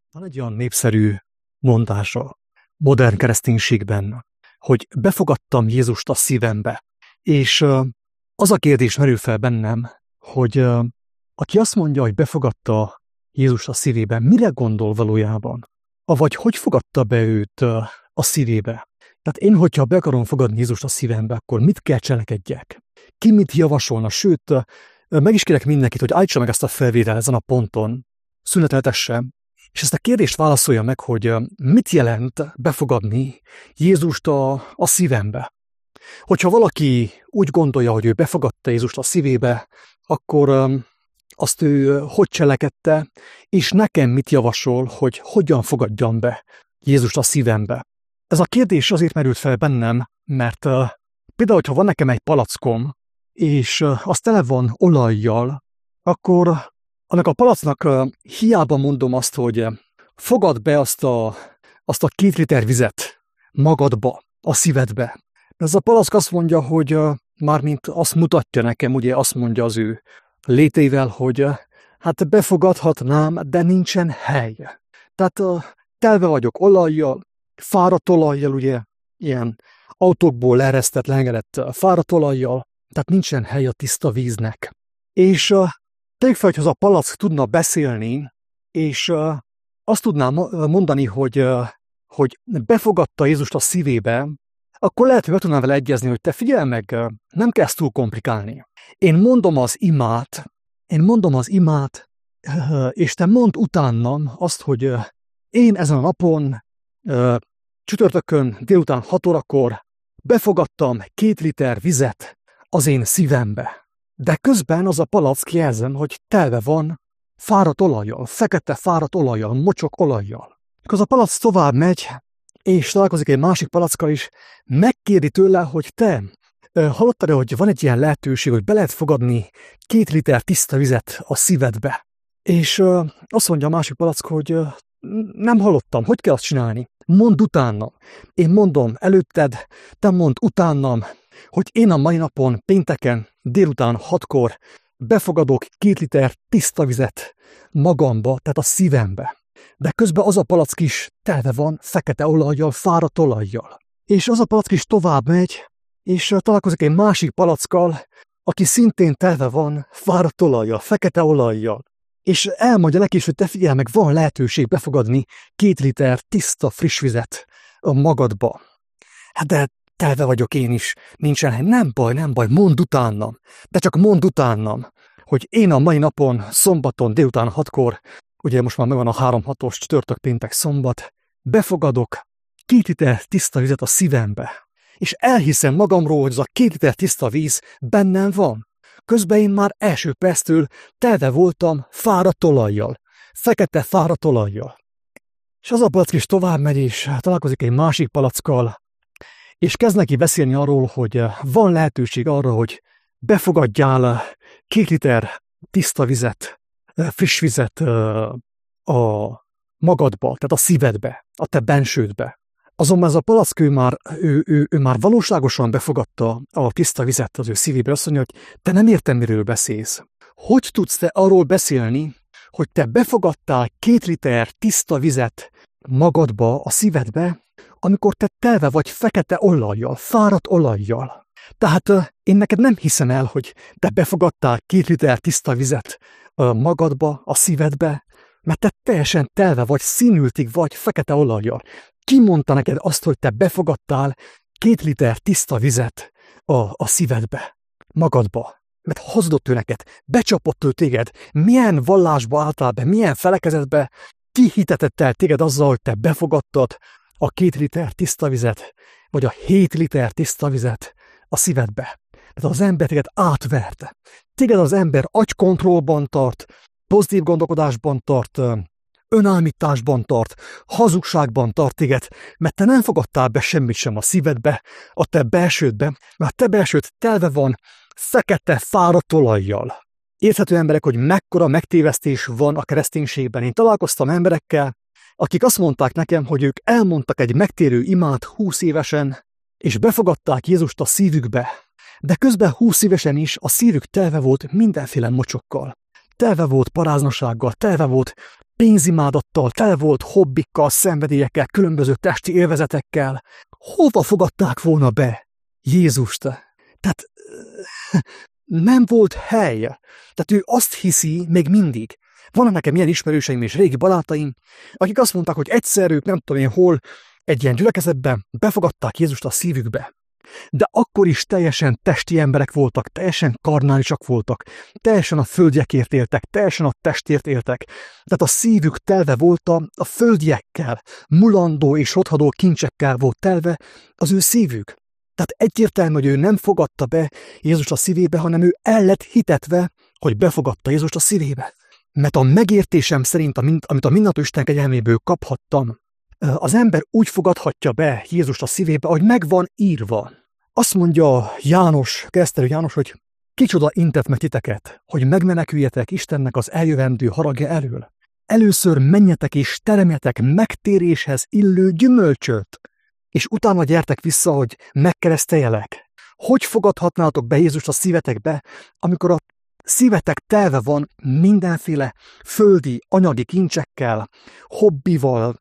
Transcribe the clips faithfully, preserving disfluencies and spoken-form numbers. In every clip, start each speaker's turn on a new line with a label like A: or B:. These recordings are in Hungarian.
A: Van egy olyan népszerű mondása modern kereszténységben, hogy befogadtam Jézust a szívembe. És uh, az a kérdés merül fel bennem, hogy uh, aki azt mondja, hogy befogadta Jézust a szívébe, mire gondol valójában? Avagy hogy fogadta be őt uh, a szívébe? Tehát én, hogyha be akarom fogadni Jézust a szívembe, akkor mit kell cselekedjek? Ki mit javasolna? Sőt, uh, meg is kérek mindenkit, hogy állítsa meg ezt a felvételt ezen a ponton, szüneteltesse, és ezt a kérdést válaszolja meg, hogy mit jelent befogadni Jézust a, a szívembe. Hogyha valaki úgy gondolja, hogy ő befogadta Jézust a szívébe, akkor um, azt ő hogy cselekedte, és nekem mit javasol, hogy hogyan fogadjam be Jézust a szívembe. Ez a kérdés azért merült fel bennem, mert uh, például, hogyha van nekem egy palackom, és uh, az tele van olajjal, akkor annak a palacnak uh, hiába mondom azt, hogy uh, fogad be azt a, azt a két liter vizet magadba, a szívedbe. Ez a palack azt mondja, hogy uh, mármint azt mutatja nekem, ugye azt mondja az ő létével, hogy uh, hát befogadhatnám, de nincsen hely. Tehát uh, telve vagyok olajjal, fáradt olajjal, ugye, ilyen autókból leeresztett, leengedett uh, fáradt olajjal, tehát nincsen hely a tiszta víznek. És uh, tegyük fel, hogy az a palack tudna beszélni, és uh, azt tudná mondani, hogy, uh, hogy befogadta Jézust a szívébe, akkor lehet, hogy meg tudnám vele egyezni, hogy te figyelj meg, uh, nem kell ezt túl komplikálni. Én mondom az imát, én mondom az imát, uh, és te mondd utánam azt, hogy uh, én ezen a napon, uh, csütörtökön délután hat órakor befogadtam két liter vizet az én szívembe. De közben az a palack jelzem, hogy telve van fáradt olajjal, fekete fáradt olajjal, mocsok olajjal. Akkor az a palack tovább megy, és találkozik egy másik palackkal is, megkérdi tőle, hogy te hallottad-e, hogy van egy ilyen lehetőség, hogy be lehet fogadni két liter tiszta vizet a szívedbe. És uh, azt mondja a másik palack, hogy uh, nem hallottam, hogy kell azt csinálni? Mondd utánam. Én mondom előtted, te mondd utánam, hogy én a mai napon, pénteken, délután hatkor befogadok két liter tiszta vizet magamba, tehát a szívembe. De közben az a palack is telve van fekete olajjal, fáradt olajjal. És az a palack is tovább megy, és találkozik egy másik palackkal, aki szintén telve van fáradt olajjal, fekete olajjal. És elmondja neki is, hogy te figyelj meg, van lehetőség befogadni két liter tiszta friss vizet a magadba. Hát de telve vagyok én is, nincsen hely. Nem baj, nem baj, mondd utánam. De csak mondd utánam, hogy én a mai napon, szombaton, délután hatkor, ugye most már megvan a három hatos csütörtök, péntek, szombat, befogadok két liter tiszta vizet a szívembe. És elhiszem magamról, hogy az a két liter tiszta víz bennem van. Közben én már első perctől telve voltam fáradt olajjal, fekete fáradt olajjal. És az a palack is tovább megy, és találkozik egy másik palackkal, és kezd neki beszélni arról, hogy van lehetőség arra, hogy befogadjál két liter tiszta vizet, friss vizet a magadba, tehát a szívedbe, a te bensődbe. Azonban ez a palack, ő már, ő, ő, ő már valóságosan befogadta a tiszta vizet az ő szívébe, azt mondja, hogy te nem értem, miről beszélsz. Hogy tudsz te arról beszélni, hogy te befogadtál két liter tiszta vizet magadba, a szívedbe, amikor te telve vagy fekete olajjal, fáradt olajjal. Tehát uh, én neked nem hiszem el, hogy te befogadtál két liter tiszta vizet uh, magadba, a szívedbe, mert te teljesen telve vagy, színültig vagy fekete olajjal. Ki mondta neked azt, hogy te befogadtál két liter tiszta vizet a, a szívedbe, magadba? Mert hozott ő neked, becsapott ő téged, milyen vallásba álltál be, milyen felekezetbe, ki hitetett el téged azzal, hogy te befogadtad a két liter tiszta vizet, vagy a hét liter tiszta vizet a szívedbe. Tehát az ember téged átvert. Téged az ember agykontrollban tart, pozitív gondolkodásban tart, önállításban tart, hazugságban tart téged, mert te nem fogadtál be semmit sem a szívedbe, a te belsődbe, mert te belsőd telve van fekete fáradt olajjal. Érthető emberek, hogy mekkora megtévesztés van a kereszténységben. Én találkoztam emberekkel, akik azt mondták nekem, hogy ők elmondtak egy megtérő imát húsz évesen, és befogadták Jézust a szívükbe, de közben húsz évesen is a szívük telve volt mindenféle mocsokkal. Telve volt paráznasággal, telve volt pénzimádattal, tele volt hobbikkal, szenvedélyekkel, különböző testi élvezetekkel. Hova fogadták volna be Jézust? Tehát nem volt hely. Tehát ő azt hiszi még mindig. Vannak nekem ilyen ismerőseim és régi barátaim, akik azt mondták, hogy egyszer ők nem tudom én hol egy ilyen gyülekezetben befogadták Jézust a szívükbe. De akkor is teljesen testi emberek voltak, teljesen karnálisak voltak, teljesen a földjekért éltek, teljesen a testért éltek. Tehát a szívük telve volt a, a földjekkel, mulandó és rothadó kincsekkel volt telve az ő szívük. Tehát egyértelmű, hogy ő nem fogadta be Jézust a szívébe, hanem ő el lett hitetve, hogy befogadta Jézust a szívébe. Mert a megértésem szerint, amit a mindennapos Isten kegyelméből kaphattam, az ember úgy fogadhatja be Jézust a szívébe, hogy meg van írva. Azt mondja János, keresztelő János, hogy kicsoda intett meg titeket, hogy megmeneküljetek Istennek az eljövendő haragja elől. Először menjetek és teremjetek megtéréshez illő gyümölcsöt, és utána gyertek vissza, hogy megkereszteljelek. Hogy fogadhatnátok be Jézust a szívetekbe, amikor a szívetek telve van mindenféle földi, anyagi kincsekkel, hobbival,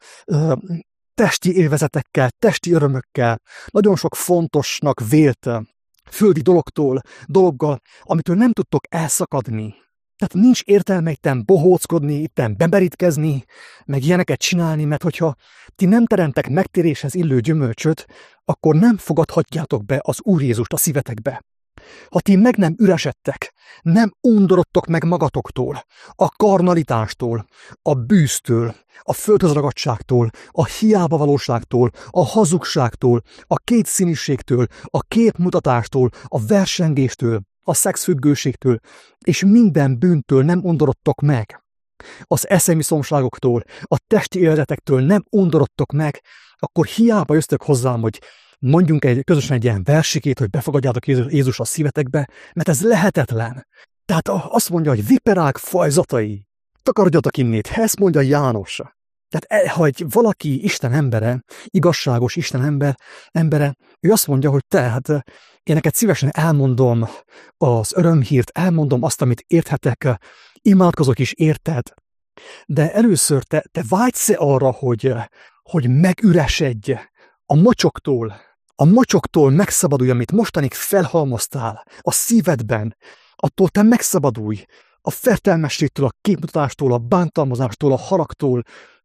A: testi élvezetekkel, testi örömökkel, nagyon sok fontosnak vélt földi dologtól, dologgal, amitől nem tudtok elszakadni. Tehát nincs értelme itten bohóckodni, itten bemerítkezni, meg ilyeneket csinálni, mert hogyha ti nem teremtek megtéréshez illő gyümölcsöt, akkor nem fogadhatjátok be az Úr Jézust a szívetekbe. Ha ti meg nem üresedtek, nem undorodtok meg magatoktól, a karnalitástól, a bűztől, a földhözragadtságtól, a hiába valóságtól, a hazugságtól, a kétszínűségtől, a képmutatástól, a versengéstől, a szexfüggőségtől, és minden bűntől nem undorodtok meg, az eszemiszomságoktól, a testi élvezetektől nem undorodtok meg, akkor hiába jöttök hozzám, hogy mondjunk egy, közösen egy ilyen versikét, hogy befogadjátok Jézus a szívetekbe, mert ez lehetetlen. Tehát azt mondja, hogy viperák fajzatai, takarodjatok innét, ezt mondja János. Tehát ha egy valaki Isten embere, igazságos Isten ember, embere, ő azt mondja, hogy te, hát én neked szívesen elmondom az örömhírt, elmondom azt, amit érthetek, imádkozok is érted, de először te, te vágysz arra, hogy, hogy megüresedj a mocsoktól, a mocsoktól megszabadulj, amit mostanig felhalmoztál a szívedben, attól te megszabadulj a fertelmességtől, a képmutatástól, a bántalmazástól, a haragtól,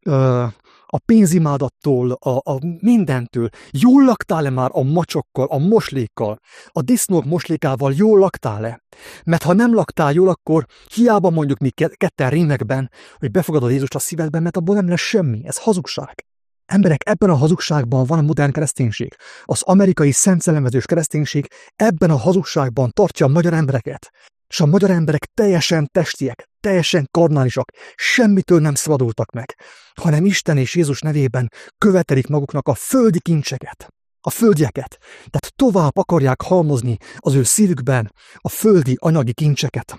A: a pénzimádattól, a, a mindentől. Jól laktál-e már a macsokkal, a moslékkal, a disznók moslékával jól laktál-e? Mert ha nem laktál jól, akkor hiába mondjuk mi ketten rémekben, hogy befogadod Jézust a szívedben, mert abból nem lesz semmi. Ez hazugság. Emberek, ebben a hazugságban van a modern kereszténység. Az amerikai szentszellemvezős kereszténység ebben a hazugságban tartja a magyar embereket. És a magyar emberek teljesen testiek, teljesen karnálisak, semmitől nem szabadultak meg, hanem Isten és Jézus nevében követelik maguknak a földi kincseket, a földjeket. Tehát tovább akarják halmozni az ő szívükben a földi anyagi kincseket.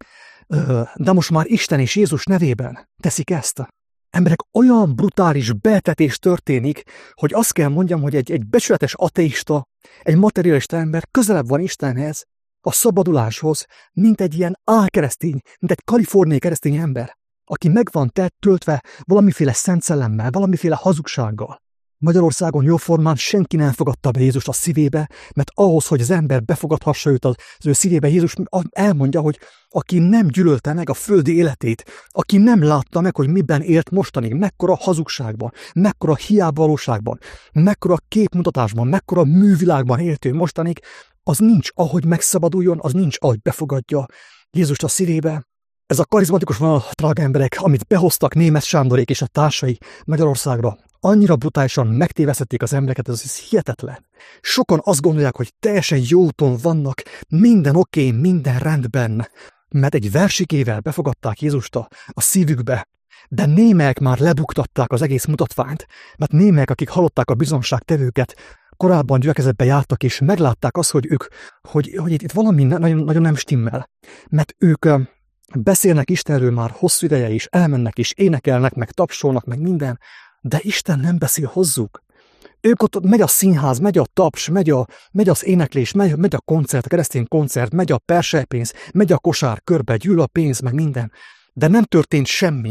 A: De most már Isten és Jézus nevében teszik ezt. Emberek, olyan brutális betetés történik, hogy azt kell mondjam, hogy egy, egy becsületes ateista, egy materialista ember közelebb van Istenhez, a szabaduláshoz, mint egy ilyen álkeresztény, mint egy kaliforniai keresztény ember, aki meg van töltve valamiféle szent szellemmel, valamiféle hazugsággal. Magyarországon jóformán senki nem fogadta be Jézust a szívébe, mert ahhoz, hogy az ember befogadhassa őt az ő szívébe, Jézus elmondja, hogy aki nem gyűlölte meg a földi életét, aki nem látta meg, hogy miben élt mostanig, mekkora hazugságban, mekkora hiába valóságban, mekkora képmutatásban, mekkora művilágban élt ő mostanig, az nincs, ahogy megszabaduljon, az nincs, ahogy befogadja Jézust a szívébe. Ez a karizmatikus vonal, drága emberek, amit behoztak Németh Sándorék és a társai Magyarországra, annyira brutálisan megtévesztették az embereket, ez, ez hihetetlen. Sokan azt gondolják, hogy teljesen jó úton vannak, minden oké, okay, minden rendben, mert egy versikével befogadták Jézust a, a szívükbe, de némelyek már lebuktatták az egész mutatványt, mert némelyek, akik hallották a bizonságtevőket, korábban gyülekezetbe jártak, és meglátták azt, hogy ők, hogy, hogy itt valami nagyon, nagyon nem stimmel. Mert ők beszélnek Istenről már hosszú ideje is, elmennek és énekelnek, meg tapsolnak, meg minden, de Isten nem beszél hozzuk. Ők ott megy a színház, megy a taps, megy, a, megy az éneklés, megy, megy a koncert, a keresztény koncert, megy a perselypénz, megy a kosár körbe, gyűl a pénz, meg minden. De nem történt semmi.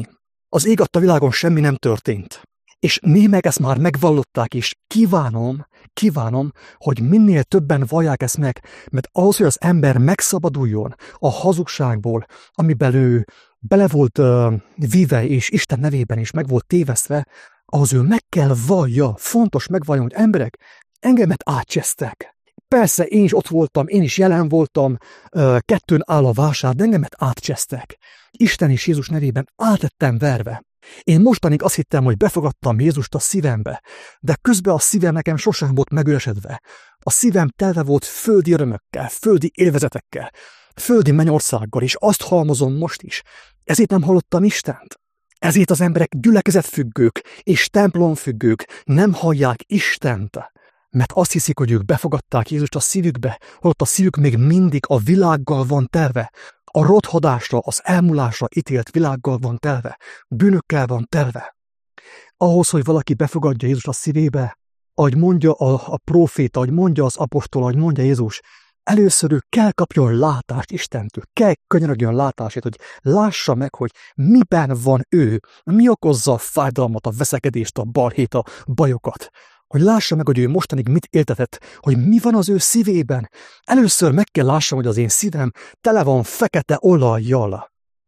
A: Az ég adta világon semmi nem történt. És némek ezt már megvallották, és kívánom, kívánom, hogy minél többen vallják ezt meg, mert ahhoz, hogy az ember megszabaduljon a hazugságból, amiben ő bele volt uh, víve, és Isten nevében is meg volt tévesztve, ahhoz ő meg kell vallja, fontos megvalljon, hogy emberek, engemet átcsesztek. Persze, én is ott voltam, én is jelen voltam, uh, kettőn áll a vásár, de engemet átcsesztek. Isten és Jézus nevében átlettem verve. Én mostanig azt hittem, hogy befogadtam Jézust a szívembe, de közben a szívem nekem sosem volt megüresedve. A szívem telve volt földi örömökkel, földi élvezetekkel, földi mennyországgal, és azt halmozom most is. Ezért nem hallottam Istent. Ezért az emberek gyülekezetfüggők és templomfüggők nem hallják Istent, mert azt hiszik, hogy ők befogadták Jézust a szívükbe, holott a szívük még mindig a világgal van telve. A rothadásra, az elmúlásra ítélt világgal van telve, bűnökkel van telve. Ahhoz, hogy valaki befogadja Jézus a szívébe, ahogy mondja a, a próféta, ahogy mondja az apostol, ahogy mondja Jézus, először ő kell kapjon látást Istentől, kell könyörögjön látását, hogy lássa meg, hogy miben van ő, mi okozza a fájdalmat, a veszekedést, a balhét, a bajokat. Hogy lássa meg, hogy ő mostanig mit éltetett, hogy mi van az ő szívében. Először meg kell lássam, hogy az én szívem tele van fekete olajjal.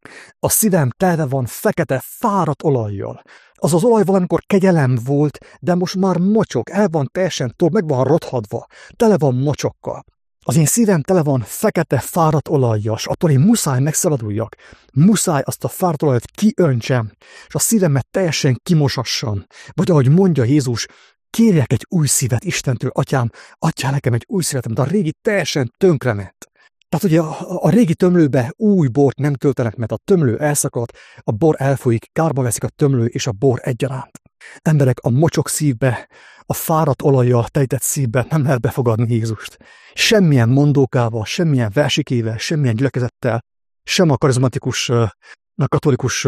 A: A szívem tele van fekete, fáradt olajjal. Az az olaj valamikor kegyelem volt, de most már mocsok, el van teljesen tól, meg van rothadva, tele van mocsokkal. Az én szívem tele van fekete, fáradt olajjal, és attól én muszáj megszabaduljak. Muszáj azt a fáradt olajat kiöntsem, és a szívemet teljesen kimosassam. Vagy ahogy mondja Jézus, kérjek egy új szívet Istentől, atyám, adjál nekem egy új szívet, mert a régi teljesen tönkrement. Tehát ugye a, a régi tömlőbe új bort nem töltenek, mert a tömlő elszakad, a bor elfolyik, kárba veszik a tömlő és a bor egyaránt. Emberek, a mocsok szívbe, a fáradt olajjal tejtett szívbe nem lehet befogadni Jézust. Semmilyen mondókával, semmilyen versikével, semmilyen gyülekezettel, sem a karizmatikus, a katolikus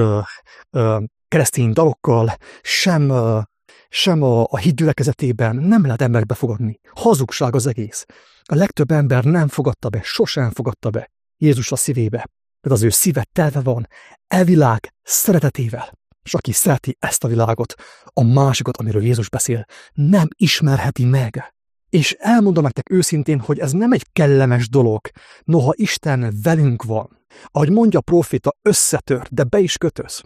A: keresztény dalokkal, sem sem a, a hit gyülekezetében nem lehet embert befogadni. Hazugság az egész. A legtöbb ember nem fogadta be, sosem fogadta be Jézus a szívébe. Tehát az ő szíve telve van e világ szeretetével. És aki szereti ezt a világot, a másikat, amiről Jézus beszél, nem ismerheti meg. És elmondom nektek őszintén, hogy ez nem egy kellemes dolog, noha Isten velünk van. Ahogy mondja a próféta, összetör, de be is kötöz.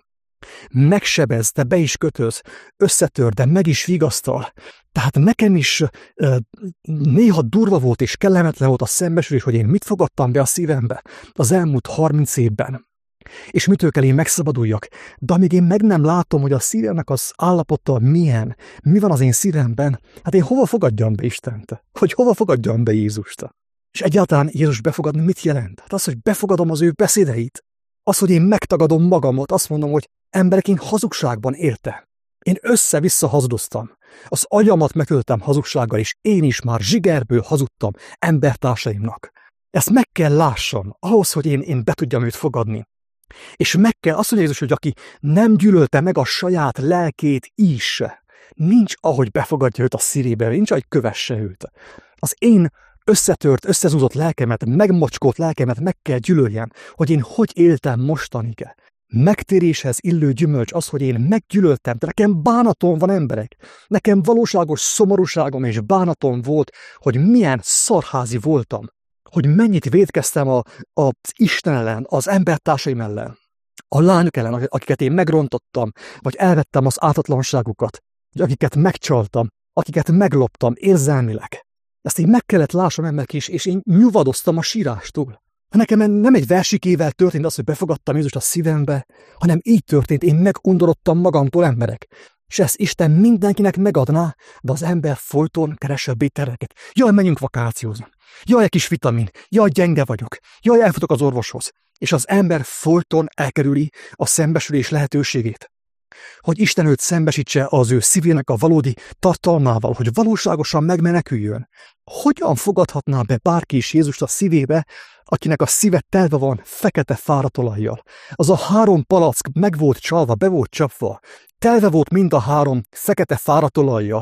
A: Megsebez, de be is kötöz, összetör, de meg is vigasztal. Tehát nekem is e, néha durva volt és kellemetlen volt a szembesülés, hogy én mit fogadtam be a szívembe az elmúlt harminc évben. És mitől kell én megszabaduljak? De amíg én meg nem látom, hogy a szívemnek az állapota milyen, mi van az én szívemben, hát én hova fogadjam be Istent? Hogy hova fogadjam be Jézust? És egyáltalán Jézus befogadni mit jelent? Hát az, hogy befogadom az ő beszédeit. Az, hogy én megtagadom magamot, azt mondom, hogy emberek, én hazugságban éltem. Én össze-vissza hazudoztam. Az agyamat megöltem hazugsággal, és én is már zsigerből hazudtam embertársaimnak. Ezt meg kell lássam, ahhoz, hogy én, én be tudjam őt fogadni. És meg kell, azt mondja Jézus, hogy aki nem gyűlölte meg a saját lelkét is, nincs ahogy befogadja őt a szívébe, nincs ahogy kövesse őt. Az én összetört, összezúzott lelkemet, megmocskolt lelkemet meg kell gyűlöljem, hogy én hogy éltem mostanig. Megtéréshez illő gyümölcs az, hogy én meggyűlöltem, de nekem bánatom van, emberek. Nekem valóságos szomorúságom és bánatom volt, hogy milyen szarházi voltam, hogy mennyit vétkeztem a, az Isten ellen, az embertársaim ellen, a lányok ellen, akiket én megrontottam, vagy elvettem az ártatlanságukat, vagy akiket megcsaltam, akiket megloptam érzelmileg. Ezt én meg kellett lássam, emberek is, és én nyugodoztam a sírástól. Nekem nem egy versikével történt az, hogy befogadtam Jézust a szívembe, hanem így történt, én megundorodtam magamtól, emberek. És ezt Isten mindenkinek megadná, de az ember folyton keresse a bétereket. Jaj, menjünk vakációzni. Jaj, egy kis vitamin. Jaj, gyenge vagyok. Jaj, elfutok az orvoshoz. És az ember folyton elkerüli a szembesülés lehetőségét. Hogy Isten őt szembesítse az ő szívének a valódi tartalmával, hogy valóságosan megmeneküljön. Hogyan fogadhatná be bárki is Jézust a szívébe, akinek a szíve telve van fekete fáradt olajjal? Az a három palack meg volt csalva, be volt csapva, telve volt mind a három fekete fáradt olajjal,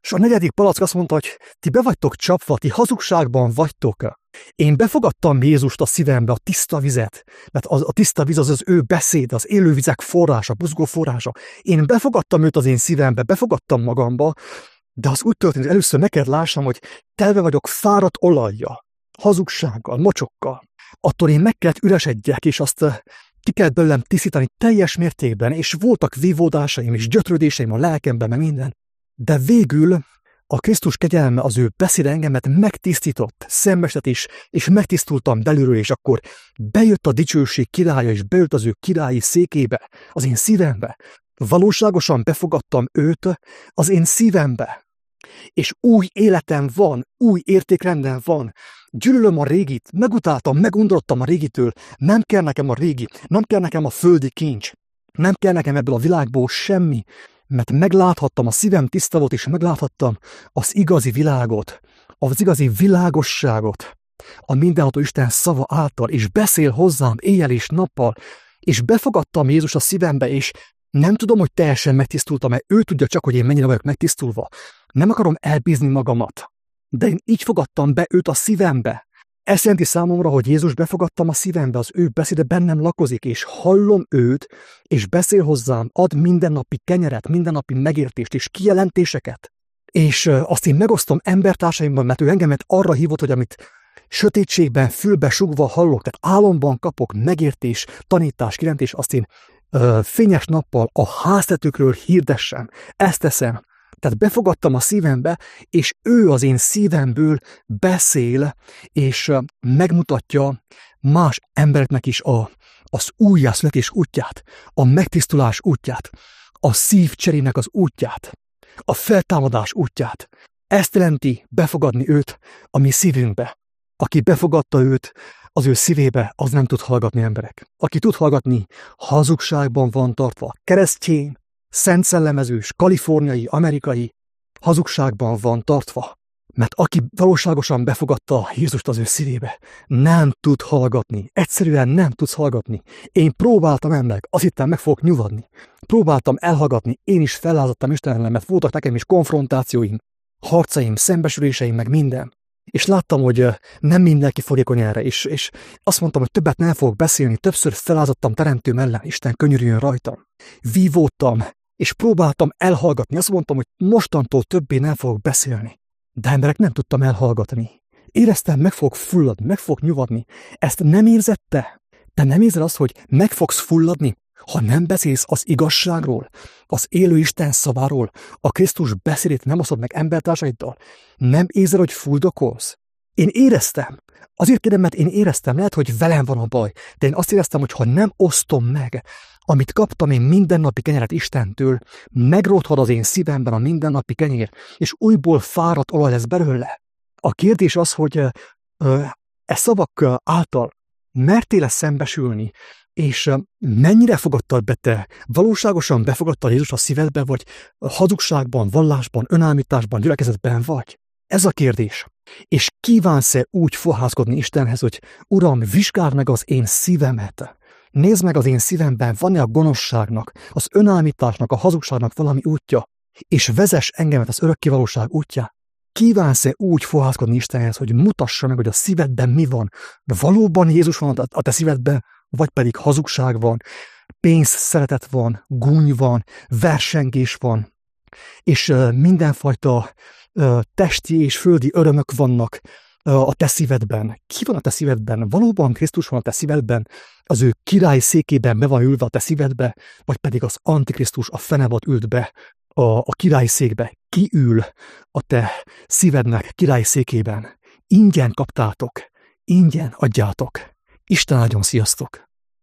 A: És a negyedik palack azt mondta, hogy ti be vagytok csapva, ti hazugságban vagytok. Én befogadtam Jézust a szívembe, a tiszta vizet, mert az, a tiszta víz az az ő beszéd, az élő vizek forrása, buzgó forrása. Én befogadtam őt az én szívembe, befogadtam magamba, de az úgy történt, hogy először neked lássam, hogy telve vagyok fáradt olajjal, hazugsággal, mocsokkal. Attól én meg kellett üresedjek, és azt ki kellett belőlem tisztítani teljes mértékben, és voltak vívódásaim és gyötrődéseim a lelkemben, meg minden. De végül a Krisztus kegyelme, az ő beszéd engemet megtisztított, szembesített is, és megtisztultam belülről, és akkor bejött a dicsőség királya, és bejött az ő királyi székébe, az én szívembe. Valóságosan befogadtam őt az én szívembe. És új életem van, új értékrendem van. Gyűlölöm a régit, megutáltam, megundorodtam a régitől. Nem kell nekem a régi, nem kell nekem a földi kincs. Nem kell nekem ebből a világból semmi, mert megláthattam, a szívem tiszta volt, és megláthattam az igazi világot, az igazi világosságot, a mindenható Isten szava által, és beszél hozzám éjjel és nappal, és befogadtam Jézus a szívembe, és nem tudom, hogy teljesen megtisztultam, mert ő tudja csak, hogy én mennyire vagyok megtisztulva. Nem akarom elbízni magamat, de én így fogadtam be őt a szívembe. Ez jelenti számomra, hogy Jézus befogadtam a szívembe, az ő beszéde bennem lakozik, és hallom őt, és beszél hozzám, ad mindennapi kenyeret, mindennapi megértést és kijelentéseket. És azt én megosztom embertársaimban, mert ő engemet arra hívott, hogy amit sötétségben, fülbe sugva hallok, tehát álomban kapok megértés, tanítás, kijelentés, azt én ö, fényes nappal a háztetőkről hirdessem. Ezt teszem. Tehát befogadtam a szívembe, és ő az én szívemből beszél, és megmutatja más embereknek is a, az újjászületés útját, a megtisztulás útját, a szívcserének az útját, a feltámadás útját. Ezt jelenti befogadni őt a mi szívünkbe. Aki befogadta őt az ő szívébe, az nem tud hallgatni, emberek. Aki tud hallgatni, hazugságban van tartva, keresztény, szent szellemezős, kaliforniai, amerikai hazugságban van tartva, mert aki valóságosan befogadta Jézust az ő szívébe, nem tud hallgatni. Egyszerűen nem tudsz hallgatni. Én próbáltam ennek, azt hittem meg fogok nyugodni. Próbáltam elhallgatni, én is fellázadtam Isten ellen, mert voltak nekem is konfrontációim, harcaim, szembesüléseim, meg minden. És láttam, hogy nem mindenki fogékony erre, és, és azt mondtam, hogy többet nem fogok beszélni, többször felázadtam teremtőm ellen, Isten könyörüljön rajtam. Vívódtam, és próbáltam elhallgatni, azt mondtam, hogy mostantól többé nem fogok beszélni. De emberek, nem tudtam elhallgatni. Éreztem, meg fogok fulladni, meg fogok nyugodni. Ezt nem érzed te? Te nem érzed azt, hogy meg fogsz fulladni, ha nem beszélsz az igazságról, az élő Isten szaváról, a Krisztus beszédét nem osztod meg embertársaiddal? Nem érzed, hogy fuldokolsz? Én éreztem. Azért kérdem, mert én éreztem, lehet, hogy velem van a baj, de én azt éreztem, hogy ha nem osztom meg, amit kaptam én mindennapi kenyeret Istentől, megrothad az én szívemben a mindennapi kenyér, és újból fáradt olaj lesz belőle. A kérdés az, hogy ö, e szavak által mertél-e szembesülni, és mennyire fogadtad be te? Valóságosan befogadtad Jézus a szívedbe, vagy hazugságban, vallásban, önállításban, gyülekezetben vagy? Ez a kérdés. És kívánsz-e úgy fohászkodni Istenhez, hogy Uram, vizsgáld meg az én szívemet. Nézd meg az én szívemben, van-e a gonoszságnak, az önállításnak, a hazugságnak valami útja, és vezess engemet az örökkévalóság útján. Kívánsz-e úgy fohászkodni Istenhez, hogy mutassa meg, hogy a szívedben mi van? Valóban Jézus van a te szívedben, vagy pedig hazugság van, pénz szeretet van, gúny van, versengés van, és uh, mindenfajta uh, testi és földi örömök vannak uh, a te szívedben. Ki van a te szívedben? Valóban Krisztus van a te szívedben? Az ő király székében be van ülve a te szívedbe, vagy pedig az Antikrisztus a fenevad ült be a, a király székbe? Ki ül a te szívednek király székében? Ingyen kaptátok, ingyen adjátok. Isten áldjon, sziasztok!